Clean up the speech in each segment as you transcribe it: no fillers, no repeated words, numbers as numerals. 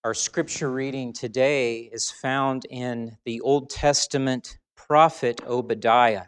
Our scripture reading today is found in the Old Testament prophet Obadiah.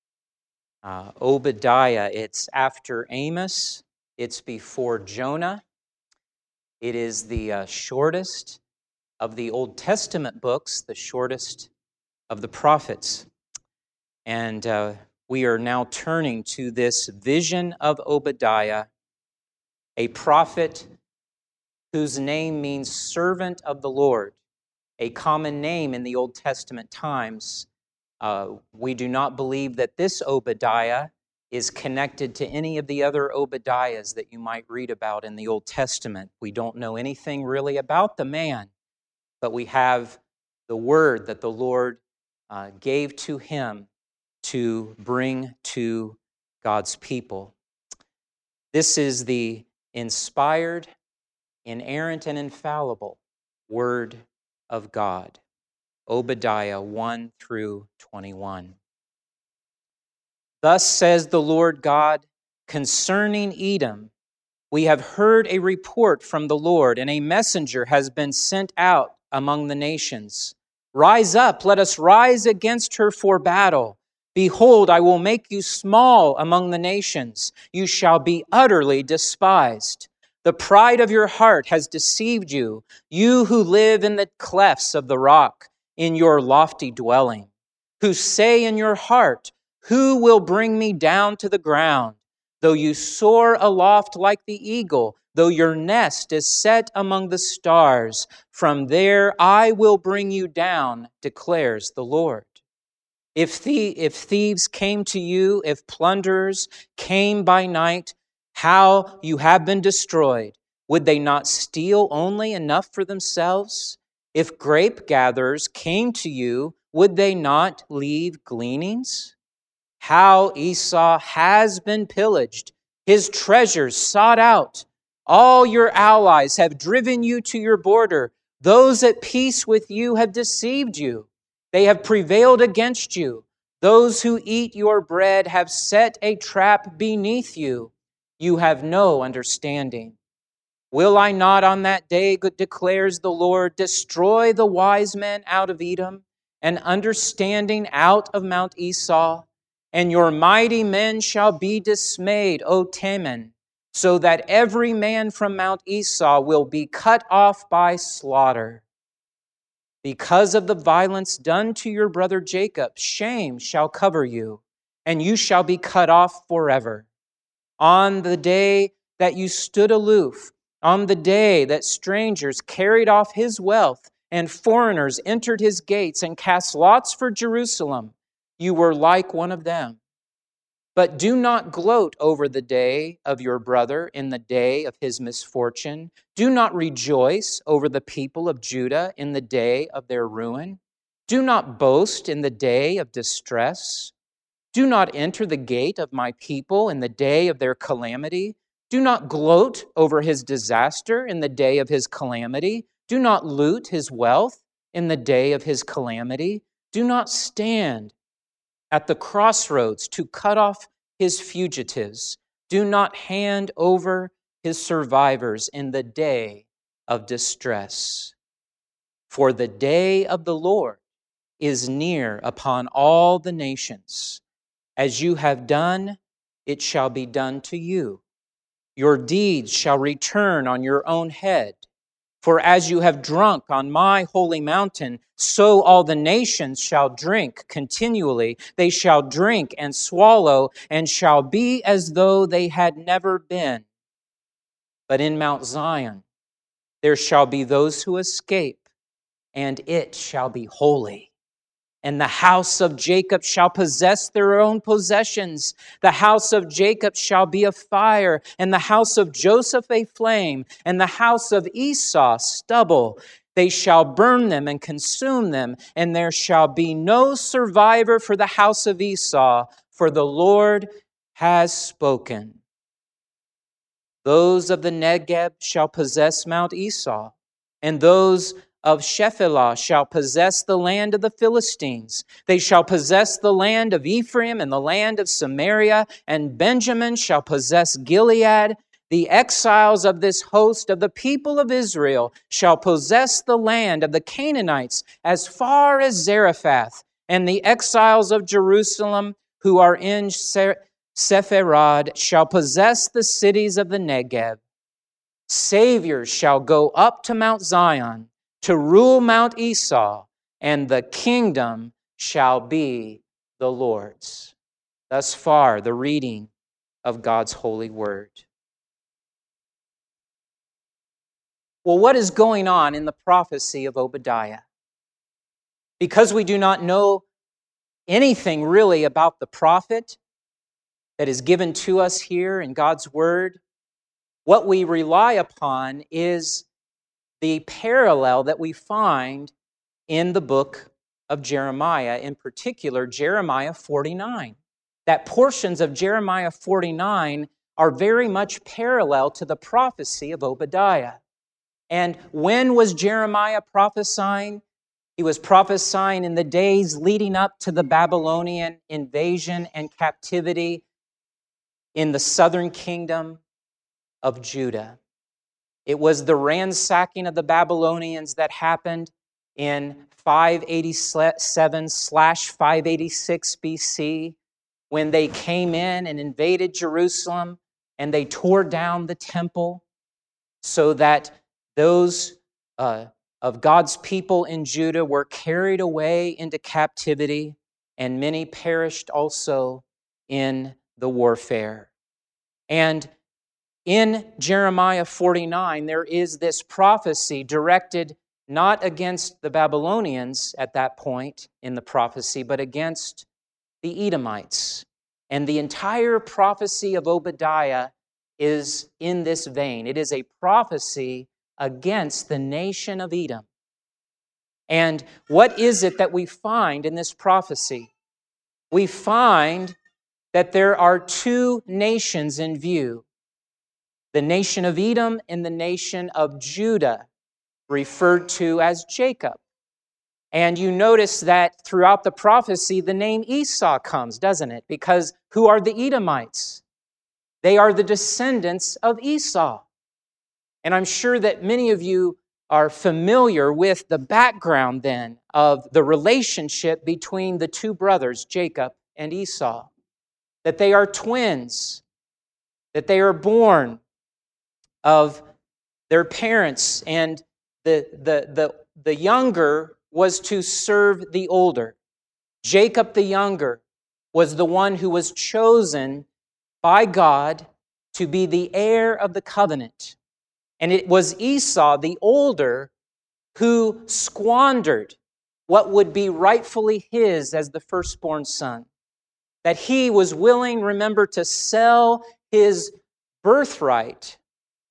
Obadiah, it's after Amos, it's before Jonah. It is the shortest of the Old Testament books, the shortest of the prophets. And we are now turning to this vision of Obadiah, a prophet whose name means servant of the Lord, a common name in the Old Testament times. We do not believe that this Obadiah is connected to any of the other Obadiahs that you might read about in the Old Testament. We don't know anything really about the man, but we have the word that the Lord gave to him to bring to God's people. This is the inspired, inerrant, and infallible Word of God. Obadiah 1 through 21. Thus says the Lord God concerning Edom, we have heard a report from the Lord, and a messenger has been sent out among the nations. Rise up, let us rise against her for battle. Behold, I will make you small among the nations. You shall be utterly despised. The pride of your heart has deceived you, you who live in the clefts of the rock, in your lofty dwelling, who say in your heart, who will bring me down to the ground? Though you soar aloft like the eagle, though your nest is set among the stars, from there I will bring you down, declares the Lord. If thieves came to you, if plunderers came by night, how you have been destroyed. Would they not steal only enough for themselves? If grape gatherers came to you, would they not leave gleanings? How Esau has been pillaged, his treasures sought out. All your allies have driven you to your border. Those at peace with you have deceived you. They have prevailed against you. Those who eat your bread have set a trap beneath you. You have no understanding. Will I not on that day, declares the Lord, destroy the wise men out of Edom and understanding out of Mount Esau? And your mighty men shall be dismayed, O Teman, so that every man from Mount Esau will be cut off by slaughter. Because of the violence done to your brother Jacob, shame shall cover you, and you shall be cut off forever. On the day that you stood aloof, on the day that strangers carried off his wealth and foreigners entered his gates and cast lots for Jerusalem, you were like one of them. But do not gloat over the day of your brother in the day of his misfortune. Do not rejoice over the people of Judah in the day of their ruin. Do not boast in the day of distress. Do not enter the gate of my people in the day of their calamity. Do not gloat over his disaster in the day of his calamity. Do not loot his wealth in the day of his calamity. Do not stand at the crossroads to cut off his fugitives. Do not hand over his survivors in the day of distress. For the day of the Lord is near upon all the nations. As you have done, it shall be done to you. Your deeds shall return on your own head. For as you have drunk on my holy mountain, so all the nations shall drink continually. They shall drink and swallow, and shall be as though they had never been. But in Mount Zion there shall be those who escape, and it shall be holy. And the house of Jacob shall possess their own possessions. The house of Jacob shall be a fire, and the house of Joseph a flame, and the house of Esau stubble. They shall burn them and consume them, and there shall be no survivor for the house of Esau, for the Lord has spoken. Those of the Negeb shall possess Mount Esau, and those of Shephelah shall possess the land of the Philistines. They shall possess the land of Ephraim and the land of Samaria, and Benjamin shall possess Gilead, the exiles of this host of the people of Israel shall possess the land of the Canaanites as far as Zarephath, and the exiles of Jerusalem who are in Sepharad shall possess the cities of the Negev. Saviors shall go up to Mount Zion to rule Mount Esau, and the kingdom shall be the Lord's. Thus far, the reading of God's holy word. Well, what is going on in the prophecy of Obadiah? Because we do not know anything really about the prophet that is given to us here in God's word, what we rely upon is the parallel that we find in the book of Jeremiah, in particular, Jeremiah 49. That portions of Jeremiah 49 are very much parallel to the prophecy of Obadiah. And when was Jeremiah prophesying? He was prophesying in the days leading up to the Babylonian invasion and captivity in the southern kingdom of Judah. It was the ransacking of the Babylonians that happened in 587/586 BC, when they came in and invaded Jerusalem and they tore down the temple so that those of God's people in Judah were carried away into captivity, and many perished also in the warfare. And in Jeremiah 49, there is this prophecy directed not against the Babylonians at that point in the prophecy, but against the Edomites. And the entire prophecy of Obadiah is in this vein. It is a prophecy against the nation of Edom. And what is it that we find in this prophecy? We find that there are two nations in view: the nation of Edom and the nation of Judah, referred to as Jacob. And you notice that throughout the prophecy, the name Esau comes, doesn't it? Because who are the Edomites? They are the descendants of Esau. And I'm sure that many of you are familiar with the background then of the relationship between the two brothers, Jacob and Esau. That they are twins, that they are born of their parents, and the younger was to serve the older. Jacob the younger was the one who was chosen by God to be the heir of the covenant. And it was Esau the older who squandered what would be rightfully his as the firstborn son. That he was willing, remember, to sell his birthright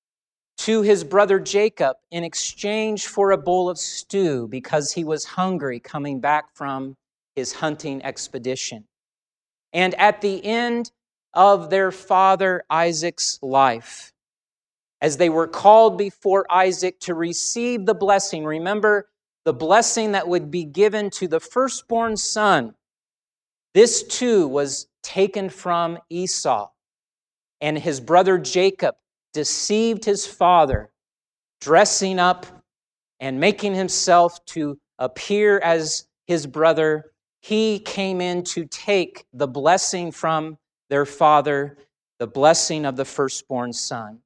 to his brother Jacob in exchange for a bowl of stew because he was hungry coming back from his hunting expedition. And at the end of their father Isaac's life, as they were called before Isaac to receive the blessing, remember the blessing that would be given to the firstborn son, this too was taken from Esau. And his brother Jacob deceived his father, dressing up and making himself to appear as his brother. He came in to take the blessing from their father, the blessing of the firstborn son.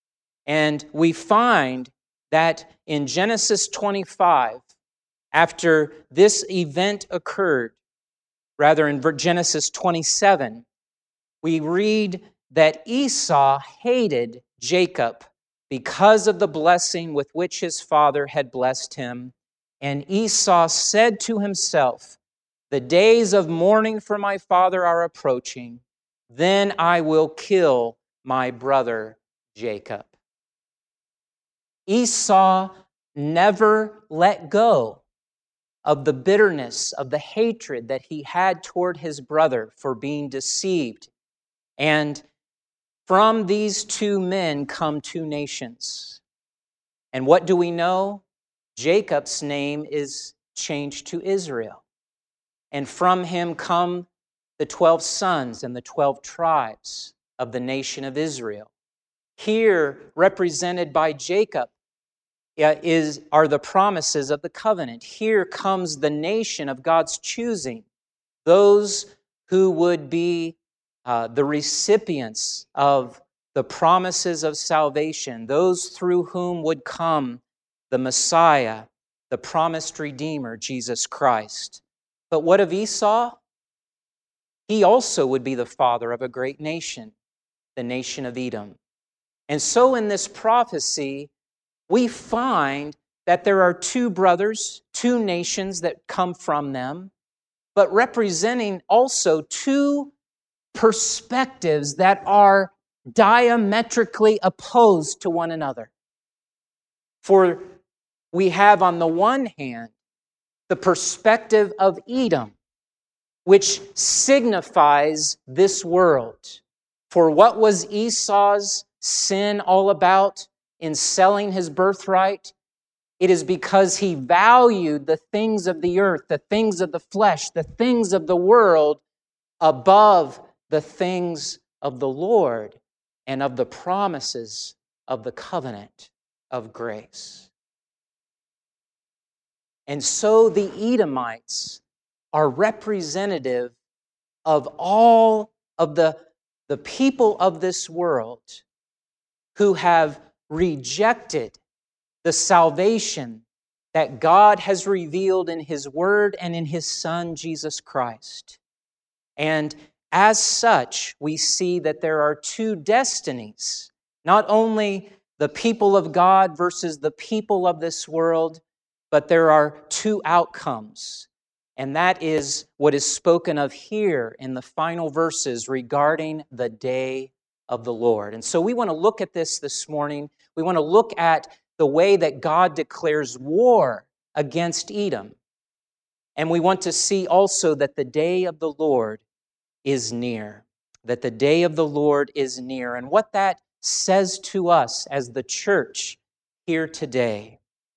And we find that in Genesis 25, after this event occurred, rather in Genesis 27, we read that Esau hated Jacob because of the blessing with which his father had blessed him. And Esau said to himself, "The days of mourning for my father are approaching. Then I will kill my brother Jacob." Esau never let go of the bitterness, of the hatred that he had toward his brother for being deceived. And from these two men come two nations. And what do we know? Jacob's name is changed to Israel. And from him come the 12 sons and the 12 tribes of the nation of Israel. Here, represented by Jacob, are the promises of the covenant. Here comes the nation of God's choosing, those who would be the recipients of the promises of salvation, those through whom would come the Messiah, the promised Redeemer, Jesus Christ. But what of Esau? He also would be the father of a great nation, the nation of Edom. And so in this prophecy, we find that there are two brothers, two nations that come from them, but representing also two perspectives that are diametrically opposed to one another. For we have on the one hand the perspective of Edom, which signifies this world. For what was Esau's sin all about in selling his birthright? It is because he valued the things of the earth, the things of the flesh, the things of the world above the things of the Lord and of the promises of the covenant of grace. And so the Edomites are representative of all of the people of this world who have rejected the salvation that God has revealed in His Word and in His Son, Jesus Christ. And as such, we see that there are two destinies, not only the people of God versus the people of this world, but there are two outcomes. And that is what is spoken of here in the final verses regarding the day of the Lord. And so we want to look at this morning. We want to look at the way that God declares war against Edom. And we want to see also that the day of the Lord is near. That the day of the Lord is near. And what that says to us as the church here today.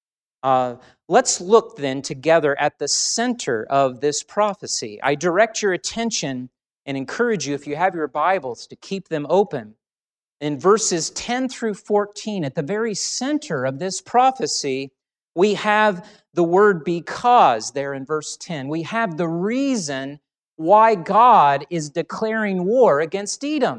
Let's look then together at the center of this prophecy. I direct your attention and encourage you, if you have your Bibles, to keep them open. In verses 10 through 14, at the very center of this prophecy, we have the word because there in verse 10. We have the reason why God is declaring war against Edom.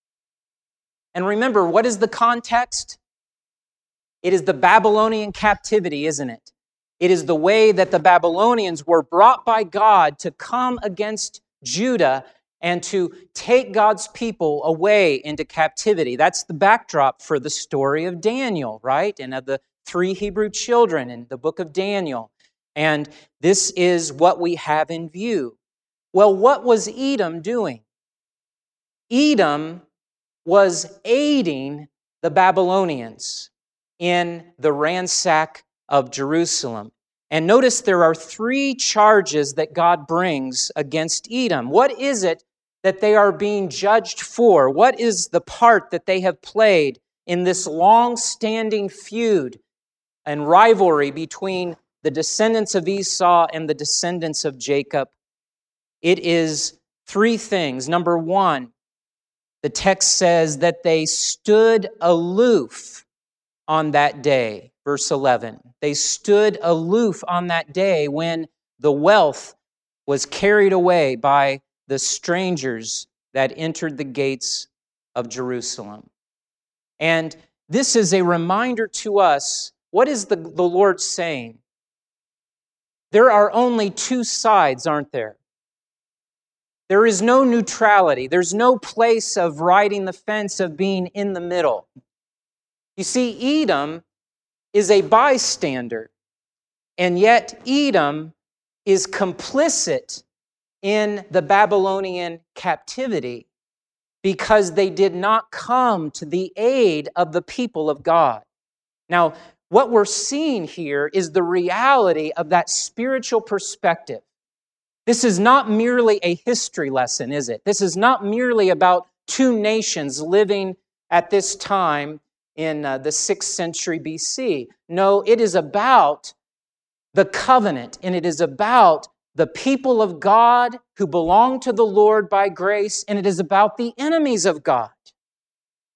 And remember, what is the context? It is the Babylonian captivity, isn't it? It is the way that the Babylonians were brought by God to come against Judah and to take God's people away into captivity. That's the backdrop for the story of Daniel, right? And of the 3 Hebrew children in the book of Daniel. And this is what we have in view. Well, what was Edom doing? Edom was aiding the Babylonians in the ransack of Jerusalem. And notice there are 3 charges that God brings against Edom. What is it that they are being judged for? What is the part that they have played in this long-standing feud and rivalry between the descendants of Esau and the descendants of Jacob? It is 3 things. Number 1, the text says that they stood aloof on that day. Verse 11. They stood aloof on that day when the wealth was carried away by the strangers that entered the gates of Jerusalem. And this is a reminder to us, what is the Lord saying? There are only 2 sides, aren't there? There is no neutrality. There's no place of riding the fence, of being in the middle. You see, Edom is a bystander, and yet Edom is complicit in the Babylonian captivity because they did not come to the aid of the people of God. Now, what we're seeing here is the reality of that spiritual perspective. This is not merely a history lesson, is it? This is not merely about 2 nations living at this time in the 6th century BC. No, it is about the covenant, and it is about the people of God who belong to the Lord by grace, and it is about the enemies of God.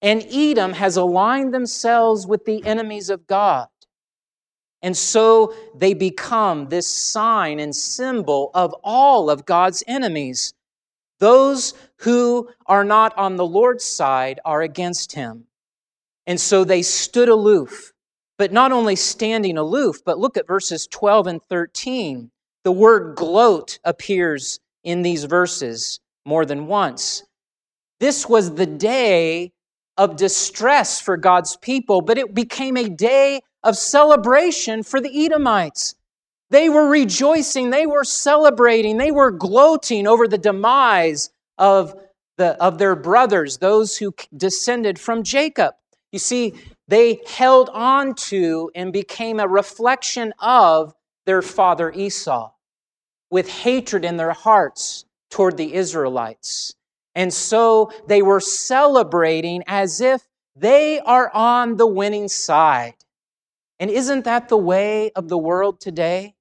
And Edom has aligned themselves with the enemies of God. And so they become this sign and symbol of all of God's enemies. Those who are not on the Lord's side are against him. And so they stood aloof. But not only standing aloof, but look at verses 12 and 13. The word gloat appears in these verses more than once. This was the day of distress for God's people, but it became a day of celebration for the Edomites. They were rejoicing, they were celebrating, they were gloating over the demise of their brothers, those who descended from Jacob. You see, they held on to and became a reflection of their father Esau, with hatred in their hearts toward the Israelites. And so they were celebrating as if they are on the winning side. And isn't that the way of the world today?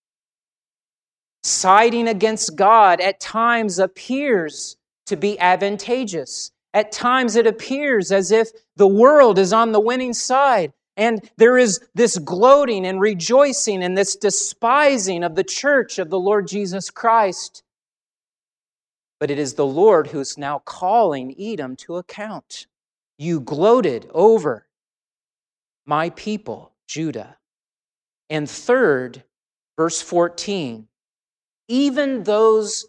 Siding against God at times appears to be advantageous. At times it appears as if the world is on the winning side. And there is this gloating and rejoicing and this despising of the church of the Lord Jesus Christ. But it is the Lord who's now calling Edom to account. You gloated over my people, Judah. And third, verse 14, even those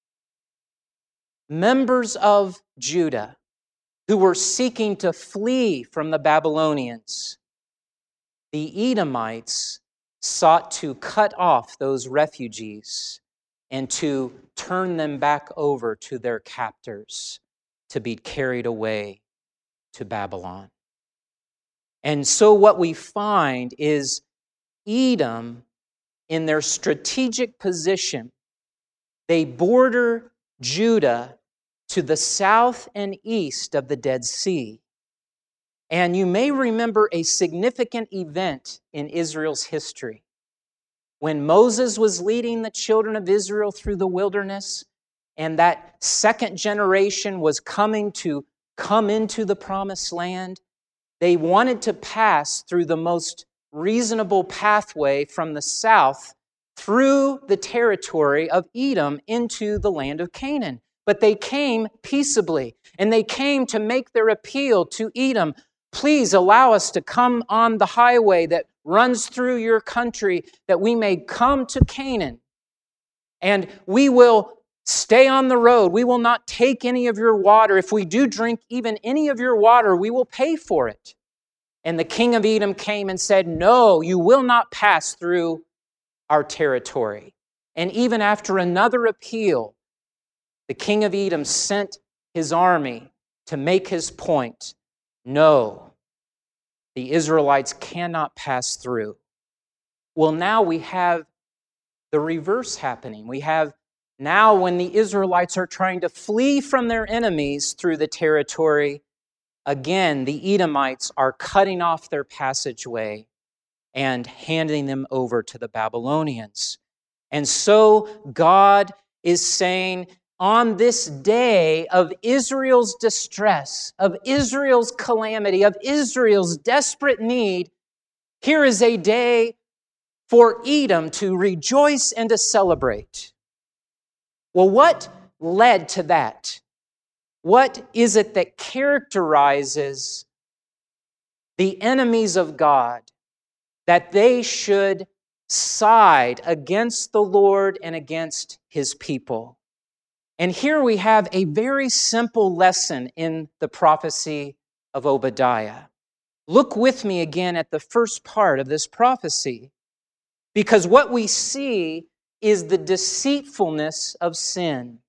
members of Judah who were seeking to flee from the Babylonians, the Edomites sought to cut off those refugees and to turn them back over to their captors to be carried away to Babylon. And so what we find is Edom, in their strategic position, they border Judah to the south and east of the Dead Sea. And you may remember a significant event in Israel's history. When Moses was leading the children of Israel through the wilderness, and that second generation was come into the promised land, they wanted to pass through the most reasonable pathway from the south through the territory of Edom into the land of Canaan. But they came peaceably, and they came to make their appeal to Edom. Please allow us to come on the highway that runs through your country, that we may come to Canaan. And we will stay on the road. We will not take any of your water. If we do drink even any of your water, we will pay for it. And the king of Edom came and said, no, you will not pass through our territory. And even after another appeal, the king of Edom sent his army to make his point. No, the Israelites cannot pass through. Well, now we have the reverse happening. We have now when the Israelites are trying to flee from their enemies through the territory, again, the Edomites are cutting off their passageway and handing them over to the Babylonians. And so God is saying, on this day of Israel's distress, of Israel's calamity, of Israel's desperate need, here is a day for Edom to rejoice and to celebrate. Well, what led to that? What is it that characterizes the enemies of God, that they should side against the Lord and against His people? And here we have a very simple lesson in the prophecy of Obadiah. Look with me again at the first part of this prophecy, because what we see is the deceitfulness of sin.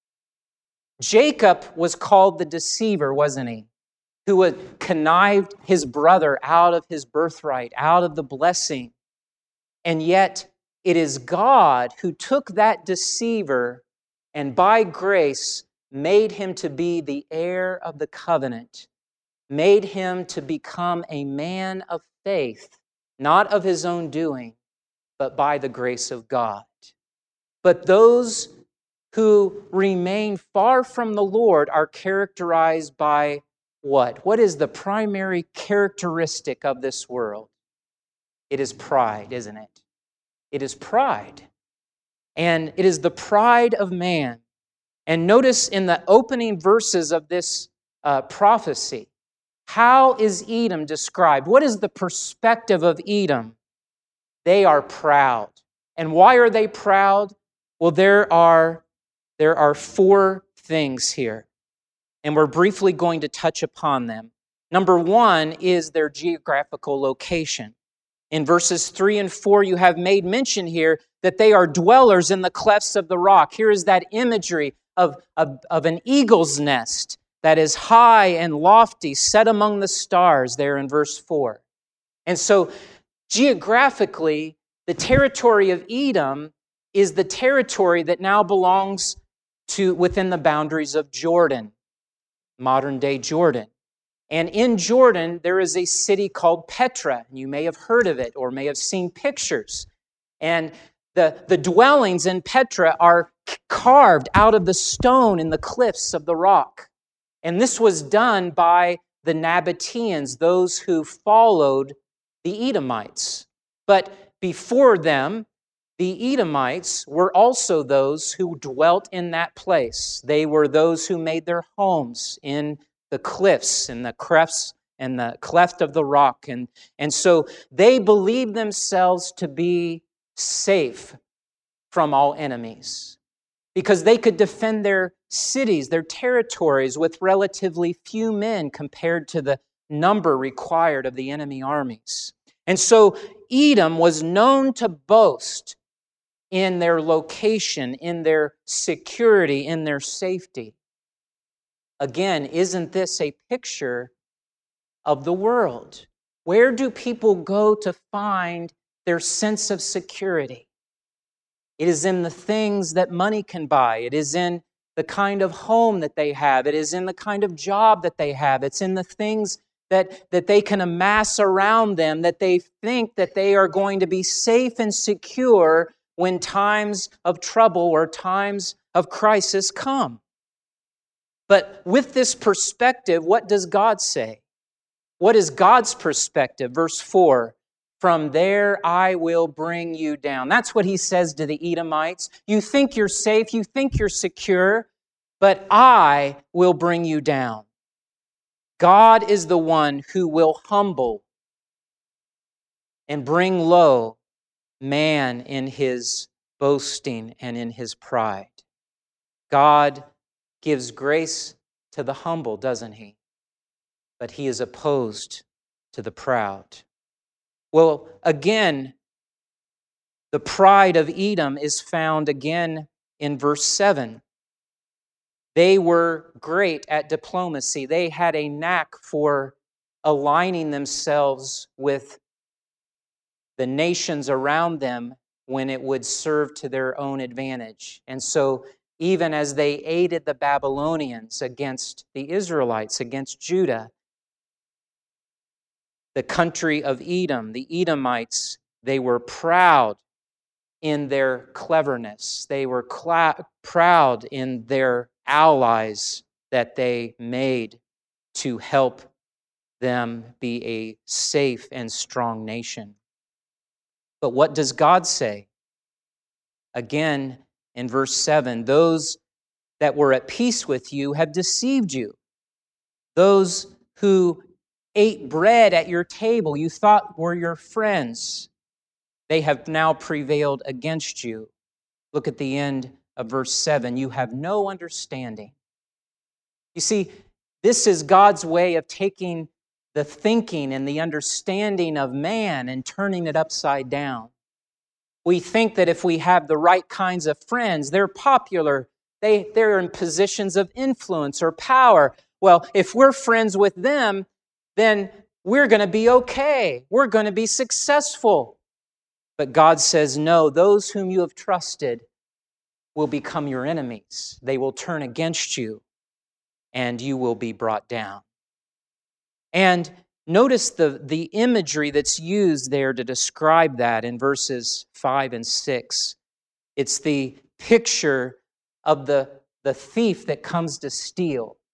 Jacob was called the deceiver, wasn't he? Who had connived his brother out of his birthright, out of the blessing. And yet it is God who took that deceiver and by grace made him to be the heir of the covenant, made him to become a man of faith, not of his own doing, but by the grace of God. But those who remain far from the Lord are characterized by what? What is the primary characteristic of this world? It is pride, isn't it? It is pride. And it is the pride of man. And notice in the opening verses of this prophecy, how is Edom described? What is the perspective of Edom? They are proud. And why are they proud? Well, there are four things here, and we're briefly going to touch upon them. Number one is their geographical location. In verses 3 and 4, you have made mention here that they are dwellers in the clefts of the rock. Here is that imagery of an eagle's nest that is high and lofty, set among the stars there in verse 4. And so, geographically, the territory of Edom is the territory that now belongs to within the boundaries of Jordan, modern-day Jordan. And in Jordan, there is a city called Petra. You may have heard of it or may have seen pictures. And the dwellings in Petra are carved out of the stone in the cliffs of the rock. And this was done by the Nabateans, those who followed the Edomites. But before them, the Edomites were also those who dwelt in that place. They were those who made their homes in the cliffs and the crefts and the cleft of the rock. And so they believed themselves to be safe from all enemies because they could defend their cities, their territories with relatively few men compared to the number required of the enemy armies. And so Edom was known to boast in their location, in their security, in their safety. Again, isn't this a picture of the world? Where do people go to find their sense of security? It is in the things that money can buy. It is in the kind of home that they have. It is in the kind of job that they have. It's in the things that they can amass around them, that they think that they are going to be safe and secure when times of trouble or times of crisis come. But with this perspective, what does God say? What is God's perspective? Verse 4, from there I will bring you down. That's what he says to the Edomites. You think you're safe, you think you're secure, but I will bring you down. God is the one who will humble and bring low man in his boasting and in his pride. God gives grace to the humble, doesn't he? But he is opposed to the proud. Well, again, the pride of Edom is found again in verse 7. They were great at diplomacy. They had a knack for aligning themselves with the nations around them when it would serve to their own advantage. And so even as they aided the Babylonians against the Israelites, against Judah, the country of Edom, the Edomites, they were proud in their cleverness. They were proud in their allies that they made to help them be a safe and strong nation. But what does God say? Again, in verse 7, those that were at peace with you have deceived you. Those who ate bread at your table you thought were your friends, they have now prevailed against you. Look at the end of verse 7. You have no understanding. You see, this is God's way of taking the thinking and the understanding of man and turning it upside down. We think that if we have the right kinds of friends, they're popular, they're in positions of influence or power. Well, if we're friends with them, then we're going to be okay. We're going to be successful. But God says, no, those whom you have trusted will become your enemies. They will turn against you, and you will be brought down. And notice the imagery that's used there to describe that in verses 5 and 6. It's the picture of the thief that comes to steal.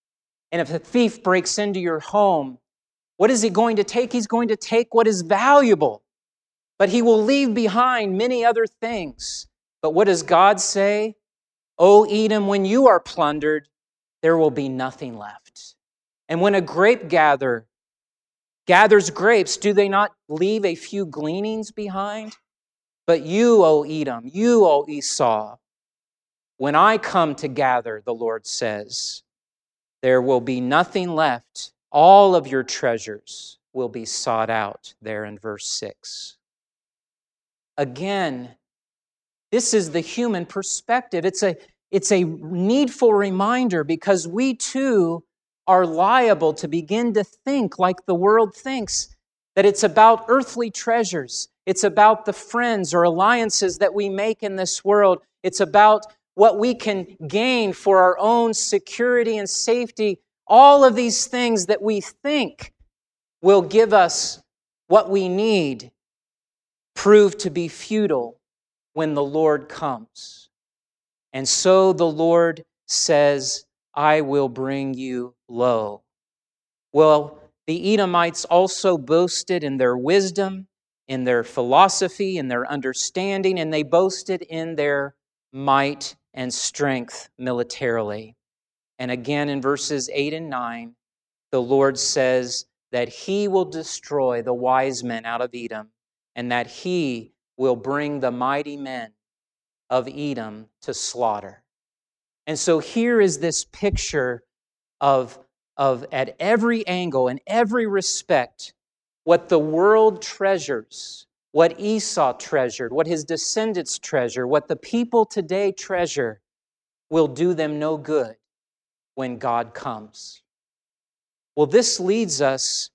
And if a thief breaks into your home, what is he going to take? He's going to take what is valuable, but he will leave behind many other things. But what does God say? O Edom, when you are plundered, there will be nothing left. And when a grape gatherer gathers grapes, do they not leave a few gleanings behind? But you, O Edom, you, O Esau, when I come to gather, the Lord says, there will be nothing left. All of your treasures will be sought out, there in verse 6. Again, this is the human perspective. It's a needful reminder because we too are liable to begin to think like the world thinks, that it's about earthly treasures. It's about the friends or alliances that we make in this world. It's about what we can gain for our own security and safety. All of these things that we think will give us what we need prove to be futile when the Lord comes. And so the Lord says, I will bring you low. Well, the Edomites also boasted in their wisdom, in their philosophy, in their understanding, and they boasted in their might and strength militarily. And again in verses 8 and 9, the Lord says that He will destroy the wise men out of Edom, and that He will bring the mighty men of Edom to slaughter. And so here is this picture of at every angle, in every respect, what the world treasures, what Esau treasured, what his descendants treasure, what the people today treasure, will do them no good when God comes. Well, this leads us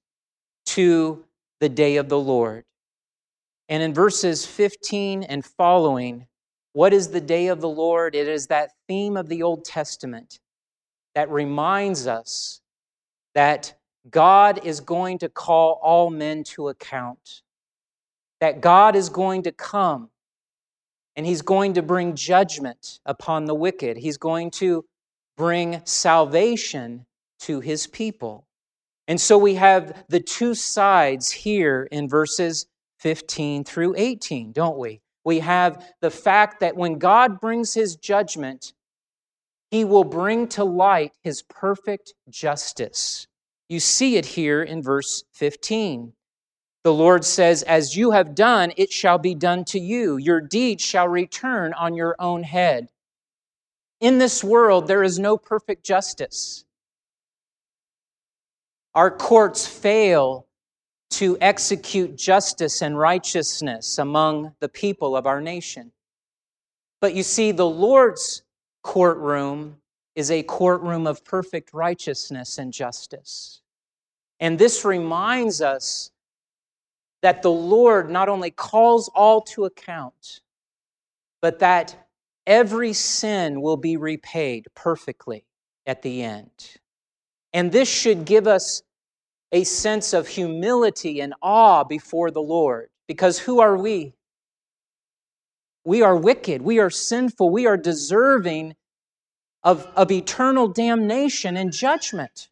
to the day of the Lord. And in verses 15 and following, what is the day of the Lord? It is that theme of the Old Testament that reminds us that God is going to call all men to account, that God is going to come and He's going to bring judgment upon the wicked. He's going to bring salvation to His people. And so we have the two sides here in verses 15 through 18, don't we? We have the fact that when God brings His judgment, He will bring to light His perfect justice. You see it here in verse 15. The Lord says, as you have done, it shall be done to you. Your deeds shall return on your own head. In this world, there is no perfect justice. Our courts fail to execute justice and righteousness among the people of our nation. But you see, the Lord's courtroom is a courtroom of perfect righteousness and justice. And this reminds us that the Lord not only calls all to account, but that every sin will be repaid perfectly at the end. And this should give us a sense of humility and awe before the Lord. Because who are we? We are wicked. We are sinful. We are deserving of eternal damnation and judgment.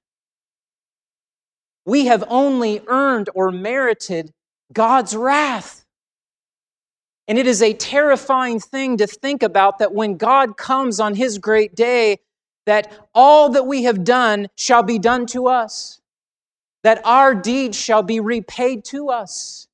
We have only earned or merited God's wrath. And it is a terrifying thing to think about that when God comes on His great day, that all that we have done shall be done to us, that our deeds shall be repaid to us.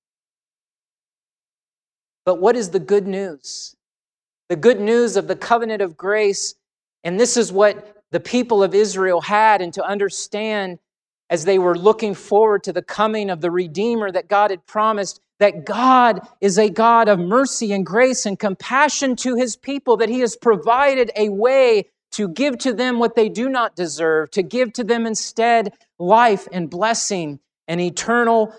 But what is the good news? The good news of the covenant of grace, and this is what the people of Israel had, and to understand as they were looking forward to the coming of the Redeemer that God had promised, that God is a God of mercy and grace and compassion to His people, that He has provided a way to give to them what they do not deserve, to give to them instead life and blessing and eternal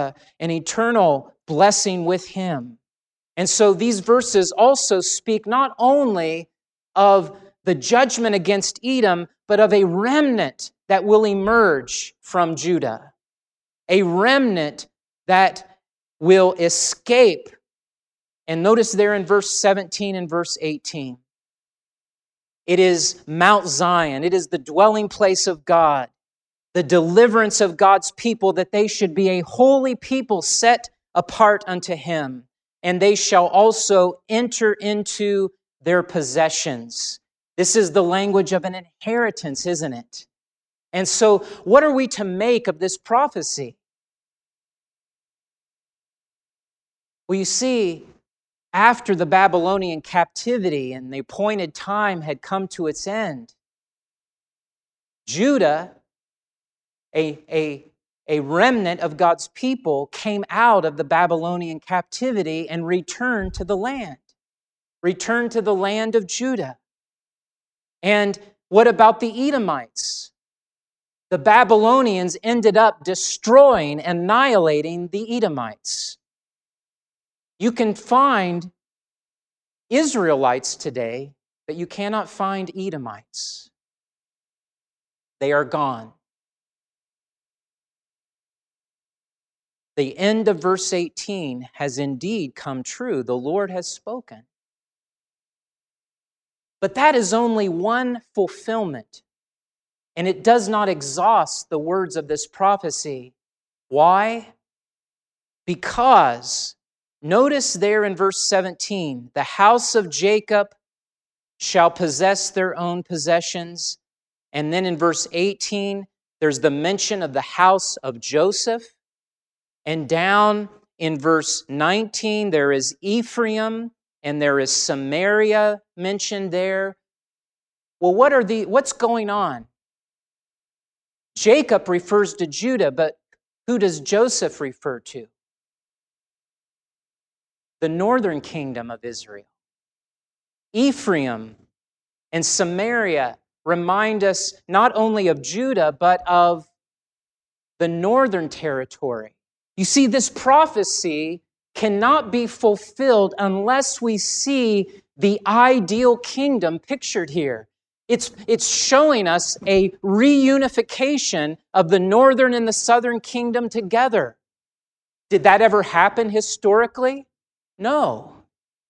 blessing with Him. And so these verses also speak not only of the judgment against Edom, but of a remnant that will emerge from Judah. A remnant that will escape. And notice there in verse 17 and verse 18. It is Mount Zion. It is the dwelling place of God. the deliverance of God's people, that they should be a holy people set apart unto Him, and they shall also enter into their possessions. This is the language of an inheritance, isn't it? And so, what are we to make of this prophecy? Well, you see, after the Babylonian captivity and the appointed time had come to its end, Judah, a remnant of God's people, came out of the Babylonian captivity and returned to the land of Judah. And what about the Edomites? The Babylonians ended up destroying, annihilating the Edomites. You can find Israelites today, but you cannot find Edomites. They are gone. The end of verse 18 has indeed come true. The Lord has spoken. But that is only one fulfillment, and it does not exhaust the words of this prophecy. Why? Because, notice there in verse 17, the house of Jacob shall possess their own possessions. And then in verse 18, there's the mention of the house of Joseph. And down in verse 19, there is Ephraim and there is Samaria mentioned there. Well, what's going on? Jacob refers to Judah, but who does Joseph refer to? The northern kingdom of Israel. Ephraim and Samaria remind us not only of Judah, but of the northern territory. You see, this prophecy cannot be fulfilled unless we see the ideal kingdom pictured here. It's showing us a reunification of the northern and the southern kingdom together. Did that ever happen historically? No.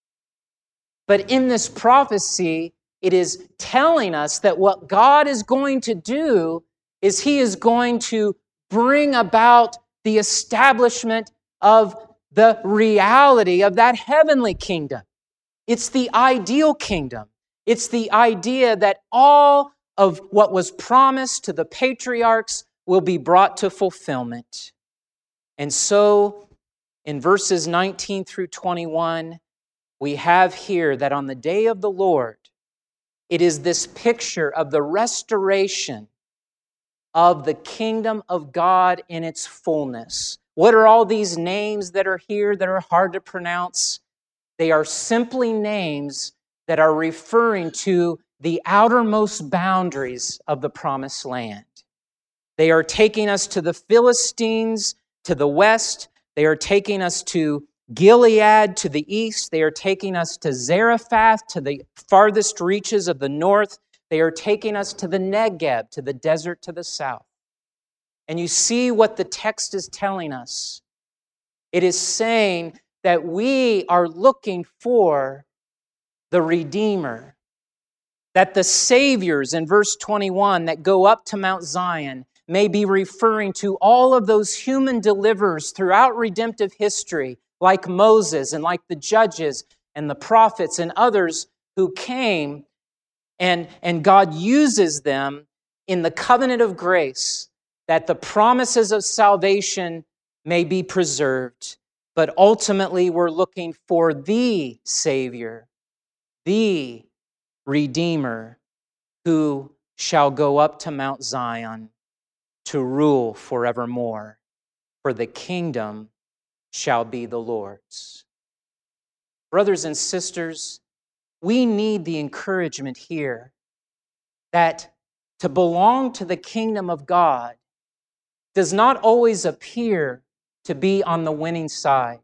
But in this prophecy, it is telling us that what God is going to do is He is going to bring about the establishment of the reality of that heavenly kingdom. It's the ideal kingdom. It's the idea that all of what was promised to the patriarchs will be brought to fulfillment. And so, in verses 19 through 21, we have here that on the day of the Lord, it is this picture of the restoration of the kingdom of God in its fullness. What are all these names that are here that are hard to pronounce? They are simply names that are referring to the outermost boundaries of the promised land. They are taking us to the Philistines to the west. They are taking us to Gilead to the east. They are taking us to Zarephath to the farthest reaches of the north. They are taking us to the Negeb, to the desert to the south. And you see what the text is telling us. It is saying that we are looking for the Redeemer, that the Saviors in verse 21 that go up to Mount Zion may be referring to all of those human deliverers throughout redemptive history, like Moses and like the judges and the prophets and others who came, and God uses them in the covenant of grace that the promises of salvation may be preserved. But ultimately, we're looking for the Savior, the Redeemer, who shall go up to Mount Zion to rule forevermore, for the kingdom shall be the Lord's. Brothers and sisters, we need the encouragement here that to belong to the kingdom of God does not always appear to be on the winning side.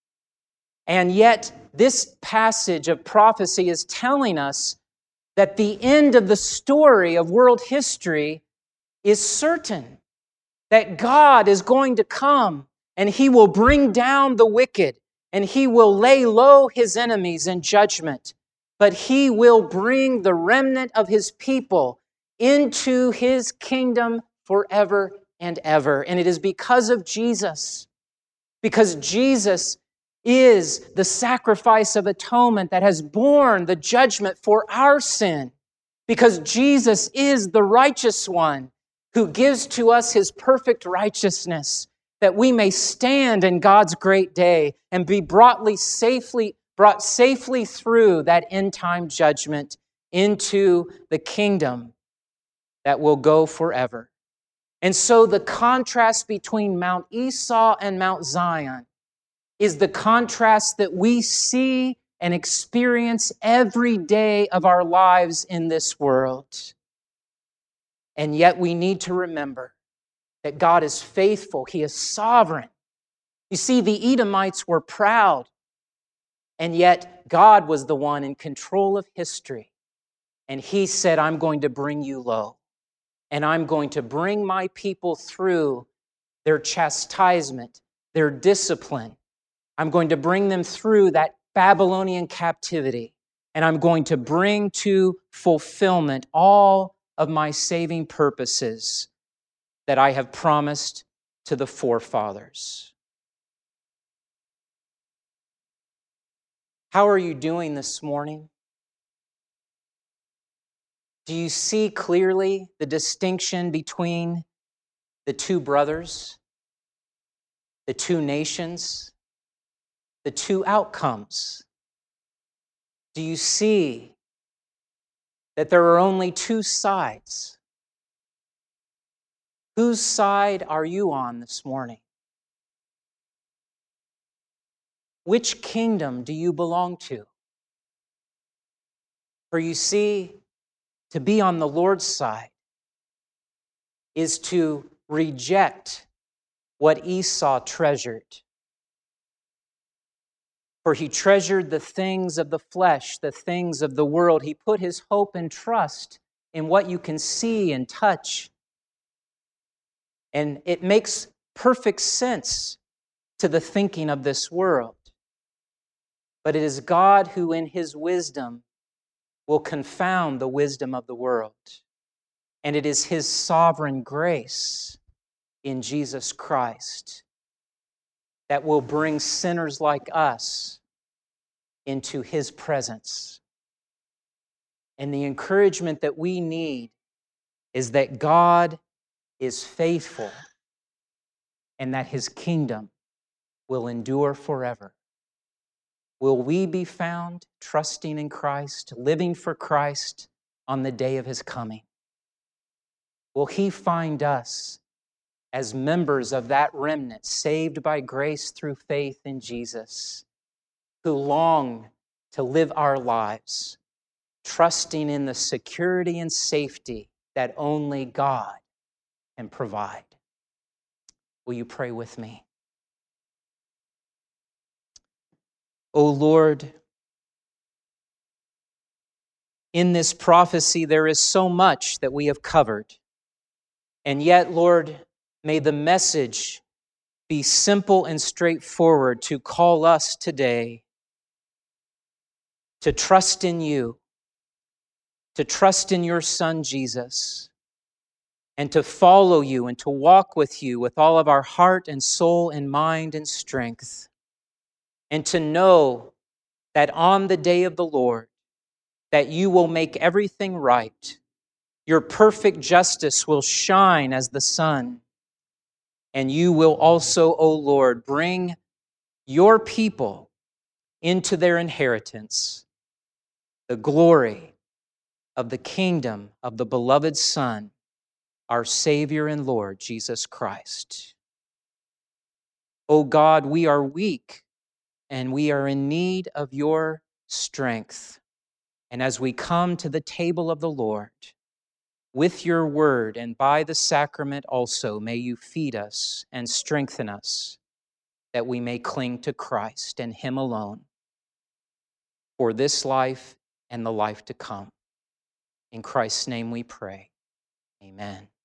And yet, this passage of prophecy is telling us that the end of the story of world history is certain, that God is going to come and He will bring down the wicked and He will lay low His enemies in judgment. But He will bring the remnant of His people into His kingdom forever and ever. And it is because of Jesus, because Jesus is the sacrifice of atonement that has borne the judgment for our sin, because Jesus is the righteous one who gives to us his perfect righteousness, that we may stand in God's great day and be brought safely through that end-time judgment into the kingdom that will go forever. And so the contrast between Mount Esau and Mount Zion is the contrast that we see and experience every day of our lives in this world. And yet we need to remember that God is faithful. He is sovereign. You see, the Edomites were proud, and yet God was the one in control of history. And he said, I'm going to bring you low, and I'm going to bring my people through their chastisement, their discipline. I'm going to bring them through that Babylonian captivity, and I'm going to bring to fulfillment all of my saving purposes that I have promised to the forefathers. How are you doing this morning? Do you see clearly the distinction between the two brothers, the two nations, the two outcomes? Do you see that there are only two sides? Whose side are you on this morning? Which kingdom do you belong to? For you see, to be on the Lord's side is to reject what Esau treasured. For he treasured the things of the flesh, the things of the world. He put his hope and trust in what you can see and touch. And it makes perfect sense to the thinking of this world. But it is God who in his wisdom will confound the wisdom of the world. And it is his sovereign grace in Jesus Christ that will bring sinners like us into his presence. And the encouragement that we need is that God is faithful and that his kingdom will endure forever. Will we be found trusting in Christ, living for Christ on the day of his coming? Will he find us as members of that remnant saved by grace through faith in Jesus, who long to live our lives trusting in the security and safety that only God can provide? Will you pray with me? O Lord, in this prophecy there is so much that we have covered. And yet, Lord, may the message be simple and straightforward to call us today to trust in you, to trust in your Son, Jesus, and to follow you and to walk with you with all of our heart and soul and mind and strength, and to know that on the day of the Lord, that you will make everything right. Your perfect justice will shine as the sun, and you will also, O Lord, bring your people into their inheritance, the glory of the kingdom of the beloved Son, our Savior and Lord, Jesus Christ. O God, we are weak and we are in need of your strength. And as we come to the table of the Lord, with your word and by the sacrament also, may you feed us and strengthen us, that we may cling to Christ and him alone for this life and the life to come. In Christ's name we pray. Amen.